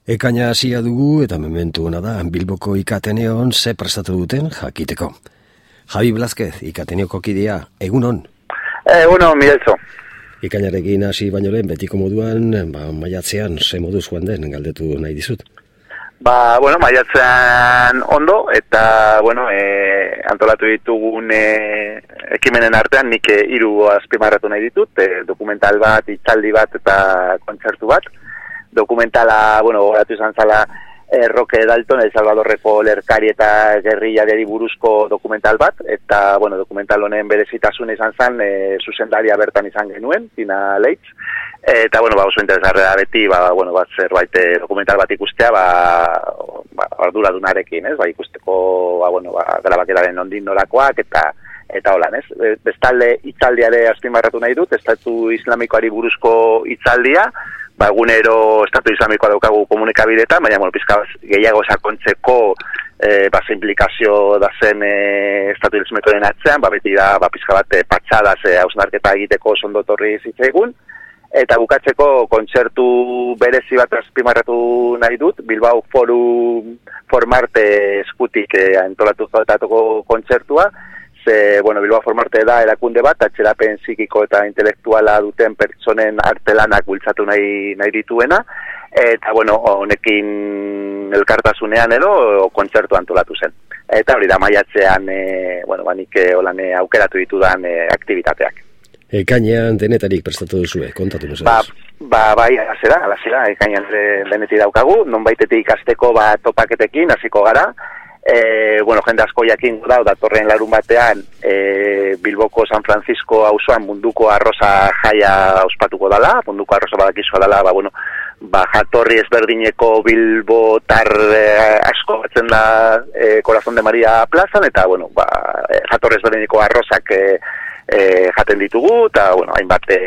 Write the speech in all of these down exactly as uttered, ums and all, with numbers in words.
Ekaina hasia dugu eta mementu ona da Bilboko Ikateneon ze prestatu duten jakiteko. Javi Blázquez, Ikateneoko kidea, egunon? Egunon, Miguelzo. Ikainarekin hasi baino lehen betiko moduan, ba, maiatzean ze moduz joan den galdetu nahi dizut. Ba, bueno, maiatzean ondo eta, bueno, e, antolatu ditugun e, ekimenen artean nik e, hiru azpimarratu nahi ditut, e, dokumental bat, hitzaldi bat eta kontzertu bat. Dokumentala, bueno, goratu izan zala eh, Roque Dalton, El Salvadorreko lerkari eta gerrillari buruzko dokumental bat, eta, bueno, dokumental honen berezitasuna izan zen, e, zuzendaria bertan izan genuen, Tina Leitz, eta, bueno, ba, oso interesgarria beti, ba, bueno, ba, zerbait dokumental bat ikustea, ba, ba, arduradunarekin, ez, ba, ikusteko, ba, bueno, ba, grabakeraren ondin norakoak, eta, eta holan, ez. Bestalde, hitzaldiare azpimarratu nahi dut, Estatu Islamikoari buruzko hitzaldia, ba, egunero Estatu Islamikoa daukagu komunikabideetan, baina, bueno, pizka gehiago sakontzeko e, ba, implikazio da zen e, Estatu Islamikoaren atzean, ba, beti da, ba, pizka bat, e, patxadaz e, hausnarketa egiteko sondotorri zitzaigun, eta bukatzeko kontzertu berezi bat azpimarratu nahi dut, Bilbao Forum Formarte eskutik e, antolatutako kontzertua, ze, bueno, Bilbao Formarte da erakunde bat, atxerapen psikiko eta intelektuala duten pertsonen artelanak bultzatu nahi, nahi dituena, eta, bueno, honekin elkartasunean edo kontzertu antolatu zen. Eta hori da maiatzean, e, bueno, banik e, holan e, aukeratu ditudan e, aktivitateak. Ekainean denetarik prestatu duzue, kontatu mesedez. Ba, ba, bai, alazera, alazera, ekainean denetik daukagu, nonbaitetik ikasteko ba, topaketekin, hasiko gara. E, bueno, jende asko jakin dau, datorren larun batean e, Bilboko San Francisco auzoan munduko arroza jaia ospatuko dala, munduko arroza badakizua dala, ba, bueno, ba, jatorri ezberdineko Bilbotar e, asko batzen da e, Corazón de María plazan, eta, bueno, ba, jatorri ezberdineko arrozak e, e, jaten ditugu, eta, bueno, hainbat e,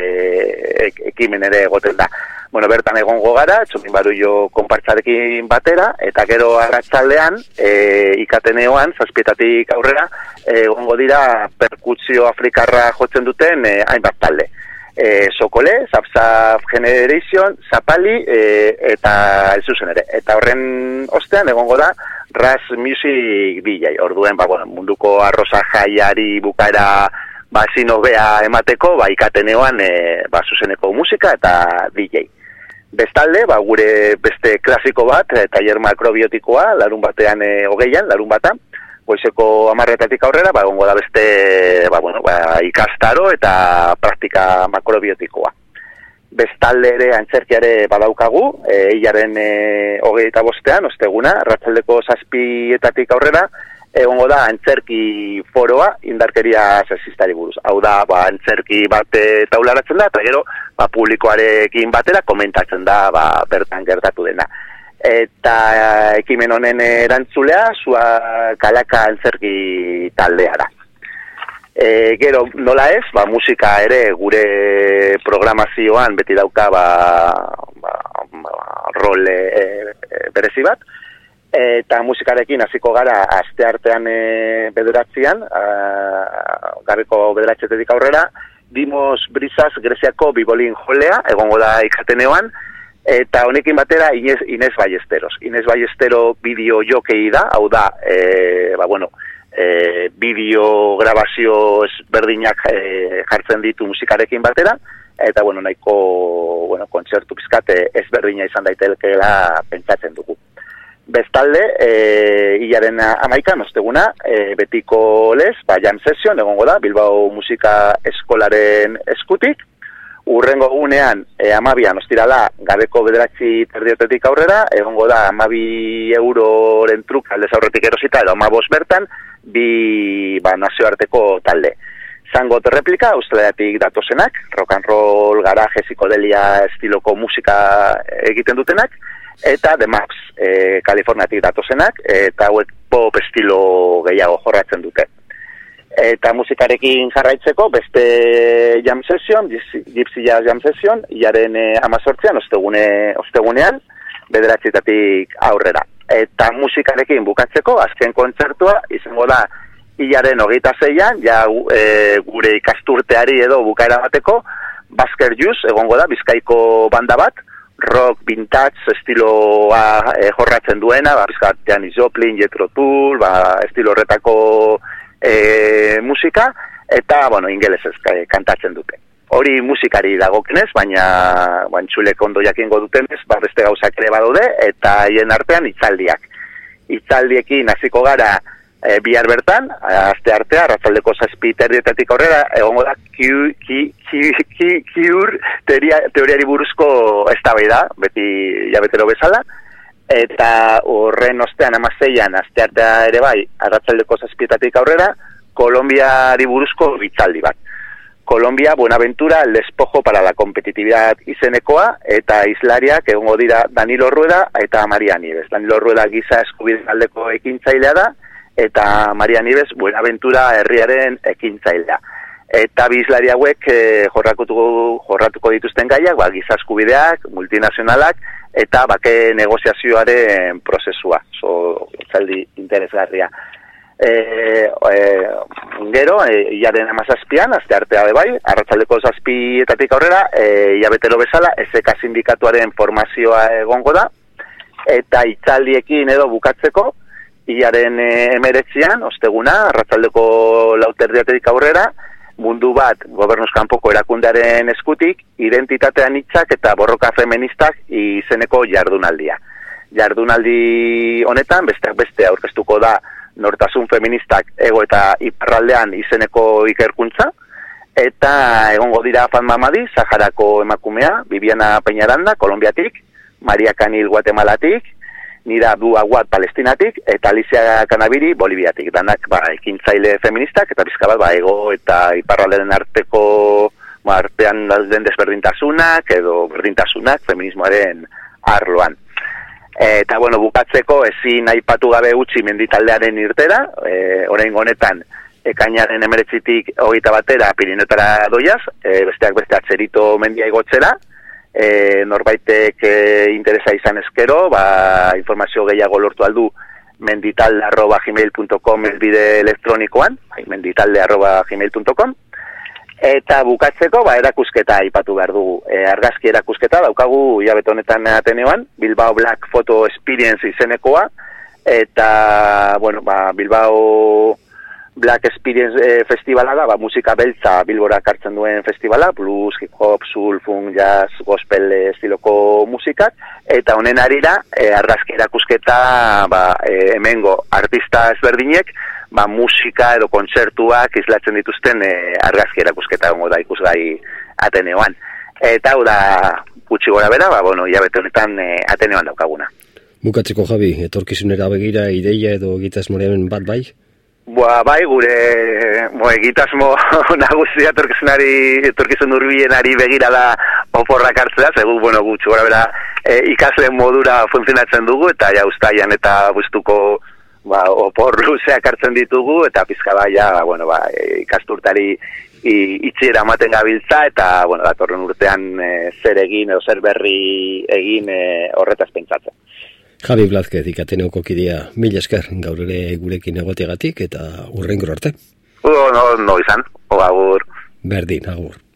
ekimen ere egoten da. Bueno, bertan egongo gara, Txomin Barullo konpartzarekin batera, eta gero arratsaldean e, Ikateneoan, zazpietatik aurrera, e, egongo dira perkutsio afrikarra jotzen duten e, hainbat talde. E, Sokole, Zap-Zap Generation, Zapali, e, eta elzuzen ere. Eta horren ostean egongo da Ras Music D J. Orduen, ba, bueno, munduko arroza jaiari bukaera ba, zinobea emateko, ba, Ikateneoan e, ba, zuzeneko musika eta D J. Bestalde, ba, gure beste klasiko bat, e, tailer makrobiotikoa, larun batean e, hogeian, larun bata, goizeko hamarretatik aurrera, ba, egongo da beste ba, bueno, ba, ikastaro eta praktika makrobiotikoa. Bestalde ere antzerkiare badaukagu, e, hilaren e, hogeita bostean, osteguna, arratsaldeko zazpietatik aurrera, egongo da antzerki foroa indarkeria sexistari buruz. Hau da, ba, antzerki bat taularatzen da, eta gero ba, publikoarekin batera komentatzen da ba, bertan gertatu dena. Eta ekimen honen erantzulea, zua kalaka antzerki taldea da. E, gero, nola ez, ba, musika ere gure programazioan beti dauka ba, ba, ba, rol e, e, berezi bat, eta musikarekin hasiko gara aste artean e, bederatzean, garriko bederatzetetik aurrera, Dimos Brisas Greziako bibolin jolea, egongo da Ikateneoan, eta honekin batera Inez, Inez Ballesteros. Inez Ballestero bideo jokei da, hau da, e, ba, bueno, e, bideo grabazio ezberdinak e, jartzen ditu musikarekin batera, eta, bueno, nahiko, bueno, kontzertu pizkate ezberdina izan daitekeela pentsatzen dugu. Bestalde, e, hilaren amaikan, osteguna, e, betiko lez, ba, jam session, egongo da, Bilbao Musika Eskolaren eskutik, urrengo gunean, e, amabian, ostirala, gabeko bederatzi terdiotetik aurrera, egongo da, amabi euroren truk, aldez aurretik erosita, edo amabos bertan, bi ba, nazioarteko talde. Zango replika, Australiatik datozenak, rock and roll, garaje, psikodelia estiloko musika egiten dutenak, eta The Maps, e, Kaliforniatik datozenak, eta hauek pop estilo gehiago jorratzen dute. Eta musikarekin jarraitzeko, beste jam session, Gypsy Jazz Jam Session, hilaren e, amazortzean, ostegune, ostegunean, bederatzietatik aurrera. Eta musikarekin bukatzeko, azken kontzertua, izango da, hilaren hogeita zeian, ja e, gure ikasturteari edo bukaera bateko, Basker Jus, egongo da, Bizkaiko banda bat, rock vintage estiloa e, jorratzen duena, ba, bizkat, Janis Joplin, Jethro Tull, ba, estilo horretako e, musika, eta, bueno, ingelesez e, kantatzen dute. Hori musikari dagokenez, baina bantxulek ondo jakingo dutenez, ba, beste gauzak ere badaude, eta haien artean hitzaldiak. Hitzaldiekin hasiko gara e, bihar bertan, aste artea, arratsaldeko zazpi terdietatik aurrera, egongo da kiur teoriari buruzko eztabaida, beti jabetero bezala, eta horren ostean amaseian, aste artea ere bai, arratsaldeko zazpietatik aurrera, Kolombiari buruzko hitzaldi bat. Colombia, Buenaventura, el despojo para la competitividad izenekoa, eta islariak egongo dira Danilo Rueda eta Maria Nieves. Danilo Rueda giza eskubideen aldeko ekintzailea da, eta Maria Nieves Buenaventura herriaren ekintzailea. Eta bi islari hauek eh, jorratuko, jorratuko dituzten gaiak, ba, giza eskubideak, multinazionalak, eta bake negoziazioaren prozesua. So, itzaldi interesgarria. E, e, gero, e, iaren amazazpian, azte artea de bai, arratsaldeko zazpietatik aurrera, e, iabetero bezala, ezeka sindikatuaren formazioa egongo da, eta itzaldiekin edo bukatzeko, iaren e, emeretzian, osteguna, arratsaldeko lauterdiatetik aurrera, mundu bat, gobernuz kanpoko erakundearen eskutik, identitatean hitzak eta borroka feministak izeneko jardunaldia. Jardunaldi honetan, besteak beste aurkeztuko da, nortasun feministak ego eta iparraldean izeneko ikerkuntza, eta egongo dira Fatma Madi, Saharako emakumea, Viviana Peñaranda, Kolombiatik, Maria Canil, Guatemalatik, Nira Abdu Awad, Palestinatik, eta Alicia Canaviri, Boliviatik. Danak ba, ekintzaile feministak, eta bizkabat ba, ego eta iparraldean arteko ba, artean den desberdintasunak, edo berdintasunak feminismoaren arloan. Eta, bueno, bukatzeko ezin aipatu gabe utzi menditaldearen irtera, e, orain honetan, ekainaren emeretzitik hogeita batera Pirinotara doiaz, e, besteak beste atzerito mendia igotzera, e, norbaitek e, interesa izan ezkero, ba, informazio gehiago lortu aldu menditalde arroba gmail punto com elbide elektronikoan, menditalde arroba gmail punto com, eta bukatzeko, ba, erakusketa aipatu behar dugu. E, argazki erakusketa daukagu hilabete honetan Ateneoan, Bilbao Black Photo Experience izenekoa, eta, bueno, ba, Bilbao Black Experience e, festivala da, ba, musika beltza Bilbora kartzen duen festivala, blues, hip hop, soul, funk, jazz, gospel estiloko musikak, eta honen arira, e, argazki erakusketa, ba, e, hemengo artista ezberdinek, ba, musika edo kontzertuak islatzen dituzten e, argazki erakusketa gongo da ikusgai Ateneoan. Eta hau da gutxi gora bera, ba, bueno, hilabete honetan e, Ateneoan daukaguna. Bukatzeko, Javi, etorkizunera begira ideia edo egitasmoren bat bai? Boa, bai, gure bo, egitasmo nagusia etorkizunari, etorkizun hurbilenari begira da oporrak hartzea, zegu, bueno, gutxi gora bera e, ikasleen modura funtzionatzen dugu, eta ja ustaian eta guztuko ba, opor luzeak hartzen ditugu, eta pizka baia, bueno, ba, ikasturtari itxiera ematen gabiltza, eta, bueno, datorren urtean e, zer egin, edo zer berri egin e, horretaz pentsatzen. Javi Blázquez, Ateneoko kidea, mil esker gaur ere gurekin egoteagatik, eta hurrengor arte. No, no, no izan, o agur. Berdin, agur.